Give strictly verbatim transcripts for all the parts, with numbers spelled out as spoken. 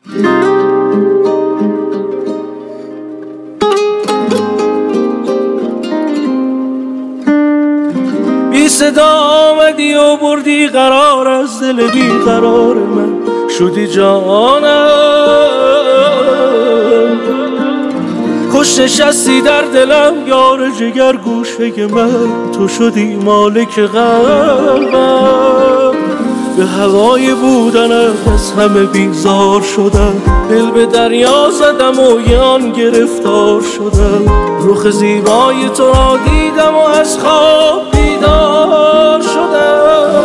بی صدا آمدی و بردی قرار از دل بی قرار من، شدی جانم. خوش نشستی در دلم یار جگر گوشه من، تو شدی مالک قلبم. به هوای بودنم از همه بیزار شدم، دل به دریا زدم و یان گرفتار شدم. رخ زیبای تو را دیدم و از خواب بیدار شدم.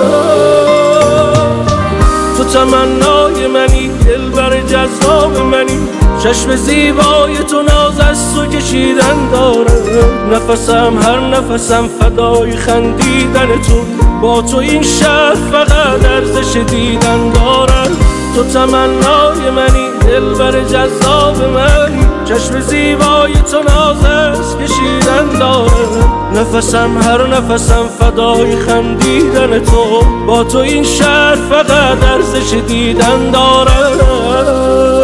تو تمنای منی، دلبر جذاب منی، چشم زیبای تو ناز از تو کشیدن دارم. نفسم هر نفسم فدای خندیدن تو، با تو این شهر فقط ارزش دیدن دارم. تو تمنای منی، دلبر جذاب منی، چشم زیبای تو ناز از کشیدن دارم. نفسم هر نفسم فدای خندیدن تو، با تو این شهر فقط ارزش دیدن دارم.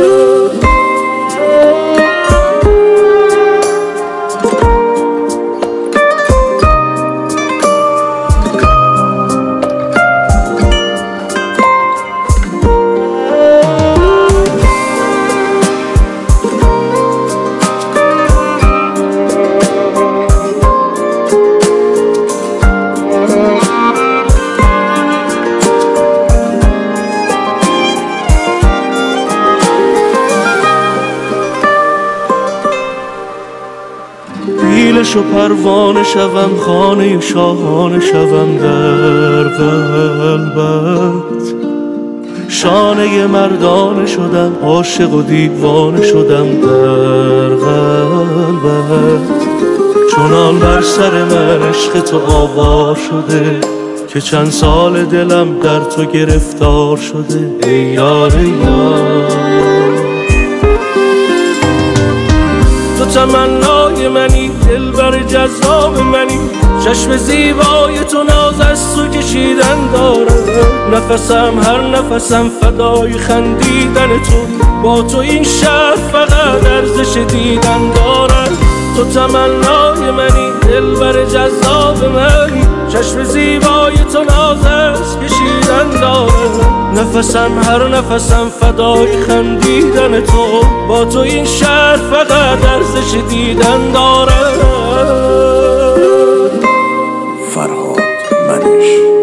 پیلش و پروانه شوم، خانه شاهانه شوم در قلبت. شانه مردانه شدم، عاشق و دیوانه شدم در قلبت. چنان بر سر من عشق تو آوار شده که چند سال دلم در تو گرفتار شده. ای یار یار، تو تمنای منی، دلبر جذاب منی، چشم زیبای تو ناز از تو کشیدن دارم. نفسم هر نفسم فدای خندیدن تو، با تو این شهر فقط ارزش دیدن دارم. تو تمنای منی، دلبر جذاب منی، چشم زیبای تو ناز از کشیدن دارم. نفسم هر نفسم فدای خندیدن تو، با تو این شهر فقط ارزش دیدن دارم. فرهاد منش.